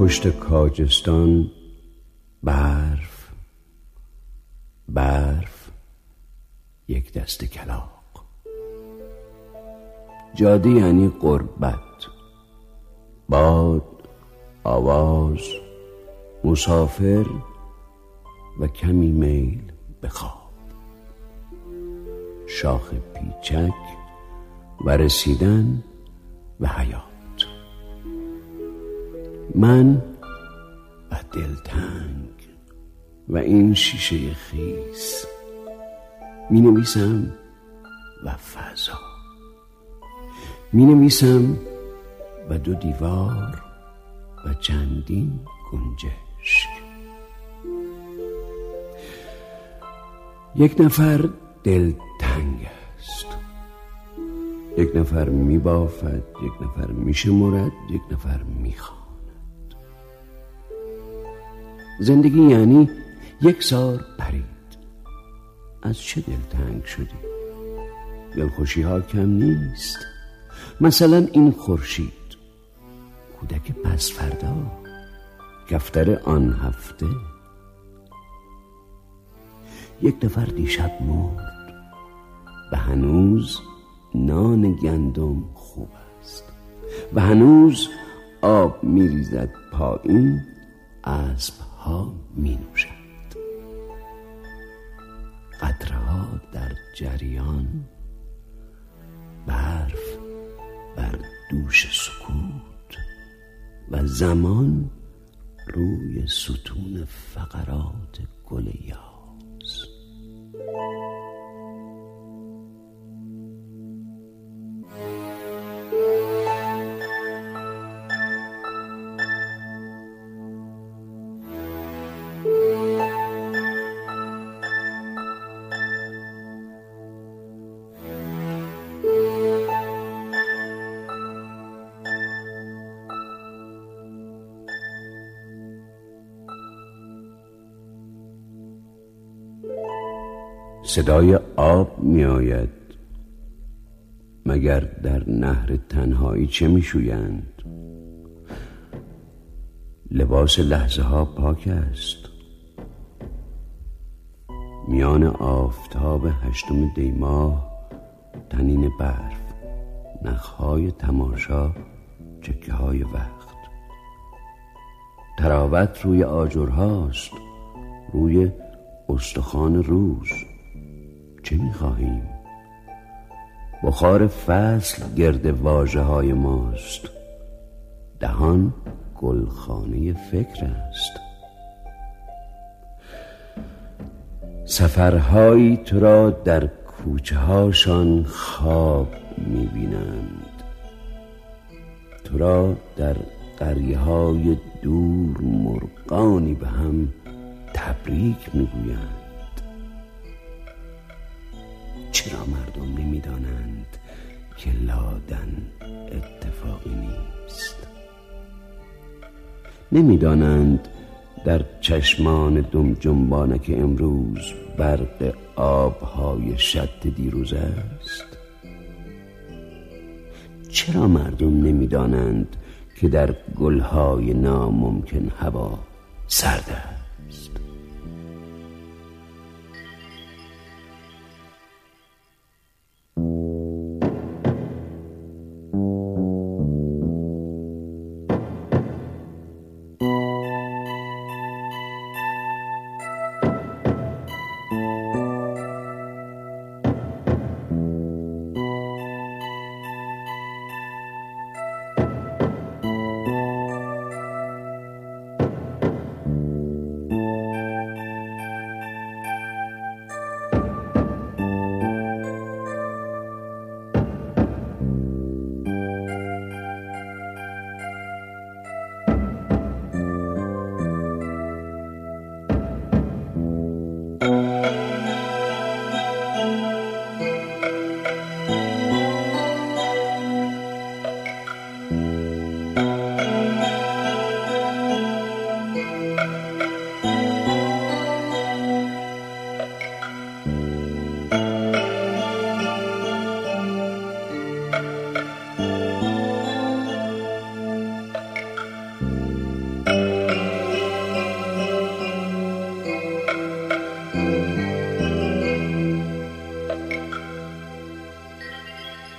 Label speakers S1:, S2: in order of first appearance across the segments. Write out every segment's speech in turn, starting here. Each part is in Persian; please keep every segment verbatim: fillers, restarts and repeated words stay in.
S1: پشت کاجستان برف برف یک دست کلاغ. جاده یعنی غربت، باد، آواز، مسافر و کمی میل به خواب، شاخ پیچک و رسیدن و حیات. من و دلتنگ و این شیشه خیس، می نویسم و فضا، می نویسم و دو دیوار و چندین گنجشک. یک نفر دلتنگ است، یک نفر می بافد، یک نفر می شمرد، یک نفر می خواند. زندگی یعنی یک سار پرید. از چه دلتنگ شدی؟ دلخوشی ها کم نیست. مثلا این خورشید، کودک پس فردا، کفتر آن هفته. یک نفر دیشب مرد و هنوز نان گندم خوب است و هنوز آب می ریزد پایین، اسب ها می نوشند. قطرها در جریان، برف بر دوش سکوت و زمان روی ستون فقرات گل یاس. صدای آب می آید. مگر در نهر تنهایی چه می شویند؟ لباس لحظه ها پاک است. میان آفتاب هشتم دی ماه، تنین برف، نخهای تماشا، چکه های وقت. تراوت روی آجرهاست، روی استخوان روز. چه می‌خواهیم؟ بخار فصل گرد واژه های ماست. دهان گلخانه فکر است. سفرهایی تو را در کوچه هاشان خواب می‌بینند، تو را در قریه های دور مرغانی به هم تبریک می‌گویند. چرا مردم نمی‌دانند که لادن اتفاقی نیست؟ نمی‌دانند در چشمان دم جنبانک امروز برق آب‌های شط دیروز است؟ چرا مردم نمی‌دانند که در گل‌های ناممکن هوا سرد است؟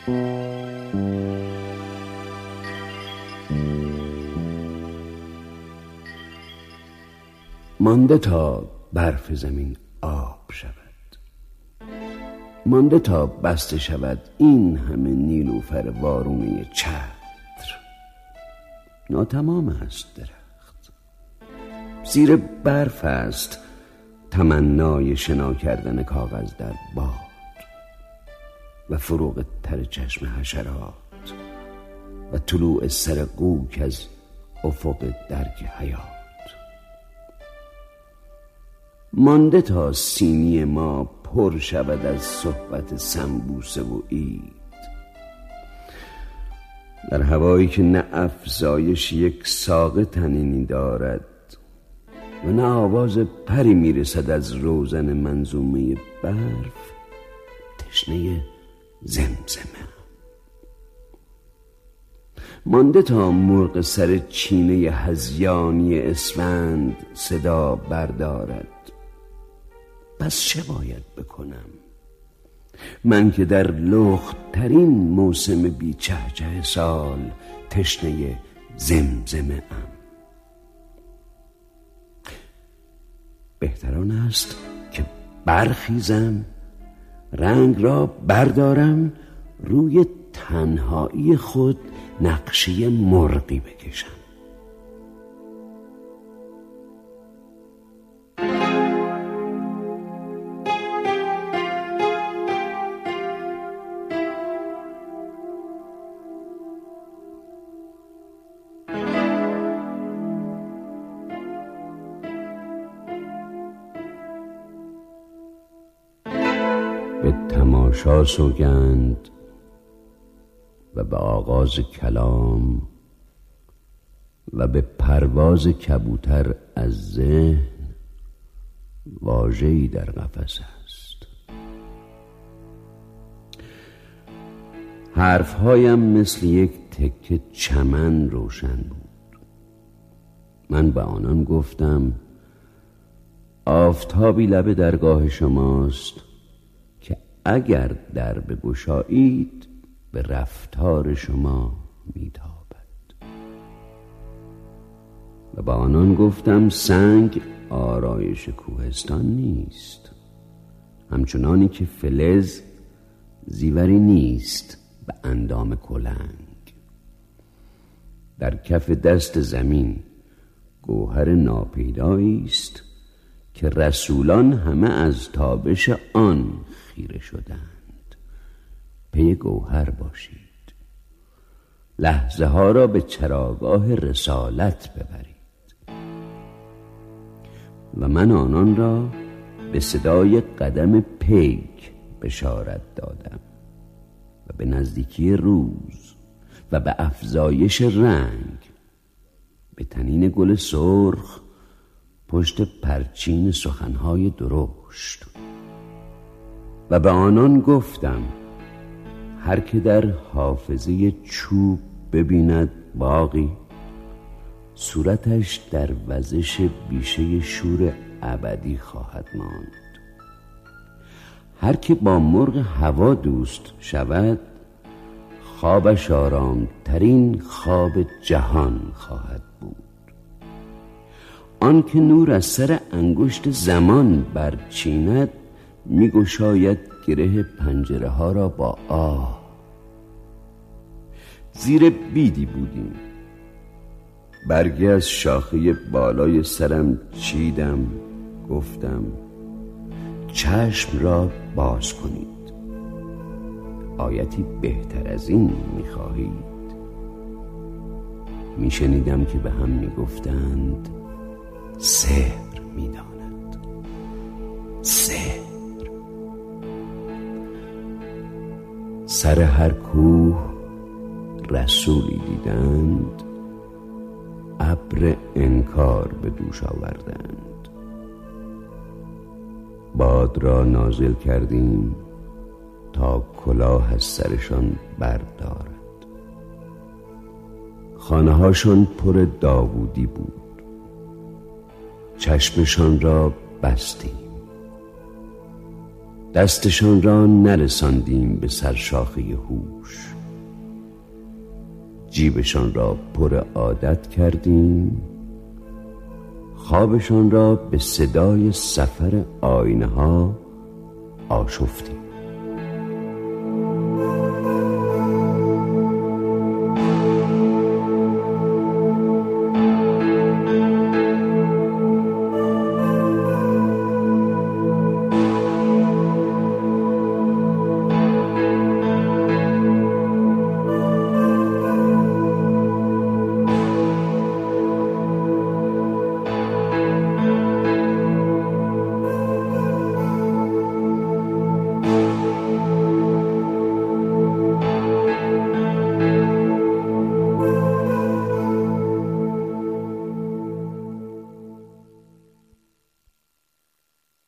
S1: مانده تا برف زمین آب شود، مانده تا بسته شود این همه نیلوفر وارونه چتر. ناتمام است درخت، زیر برف است تمنای شنا کردن کاغذ در باد و فروغ تر چشم حشرات و طلوع سر قوک از افق درک حیات. مانده تا سینی ما پر شود از صحبت سنبوسه و عید، در هوایی که نه افزایش یک ساق تنینی دارد و نه آواز پری میرسد از روزن منظومه برف. تشنه زمزمه مانده تا مرغ سر چینه هذیانی اسفند صدا بردارد. پس چه باید بکنم من که در لخت ترین موسم بیچهچه سال تشنه زمزمه ام؟ بهتران است که برخیزم، رنگ را بردارم، روی تنهایی خود نقشه مرغی بکشم. به تماشا سوگند و به آغاز کلام و به پرواز کبوتر از ذهن واژه‌ای در قفس است. حرفهایم مثل یک تکه چمن روشن بود. من به آنان گفتم آفتابی لب درگاه شماست که اگر در بگشایید به رفتار شما میتابد. و با آنان گفتم سنگ آرایش کوهستان نیست، همچنانی که فلز زیوری نیست به اندام کلنگ. در کف دست زمین گوهر ناپیدایی است که رسولان همه از تابش آن خیره شدند. پی گوهر باشید، لحظه ها را به چراگاه رسالت ببرید. و من آنان را به صدای قدم پیک بشارت دادم و به نزدیکی روز و به افزایش رنگ به تنین گل سرخ پشت پرچین سخنهای درشت. و به آنان گفتم هر که در حافظه چوب ببیند باغی، صورتش در وزش بیشه شور ابدی خواهد ماند. هر که با مرغ هوا دوست شود، خوابش آرام ترین خواب جهان خواهد بود. آن که نور از سر انگشت زمان برچیند، می گشاید گره پنجره ها را با آه. زیر بیدی بودیم، برگی از شاخه بالای سرم چیدم، گفتم چشم را باز کنید. آیتی بهتر از این می خواهید؟ می شنیدم که به هم می گفتند سحر می داند، سحر. سر هر کوه رسولی دیدند، ابر انکار به دوش آوردند. باد را نازل کردیم تا کلاه از سرشان بردارد. خانه هاشون پر داوودی بود، چشمشان را بستیم. دستشان را نرساندیم به سرشاخه هوش. جیبشان را پر عادت کردیم، خوابشان را به صدای سفر آینه ها آشفتیم.